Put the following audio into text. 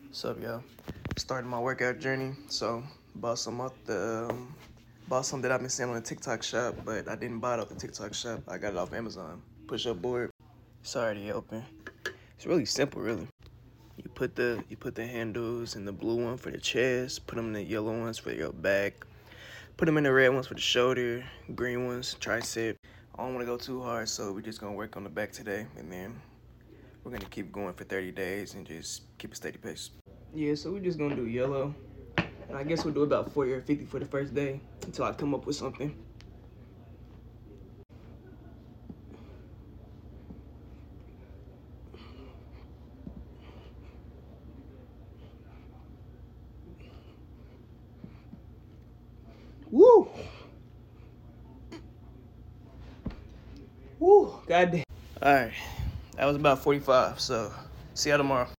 What's up, y'all? Starting my workout journey. So, bought some off the bought some that I've been seeing on the TikTok shop, but I didn't buy it off the TikTok shop. I got it off Amazon. Push-up board. It's already open. It's really simple, really. You put the handles in the blue one for the chest. Put them in the yellow ones for your back. Put them in the red ones for the shoulder. Green ones, tricep. I don't want to go too hard, so we're just gonna work on the back today, and then we're gonna keep going for 30 days and just keep a steady pace. Yeah, so we're just gonna do yellow. And I guess we'll do about 40 or 50 for the first day until I come up with something. Woo! Woo! Goddamn. Alright, that was about 45, so see y'all tomorrow.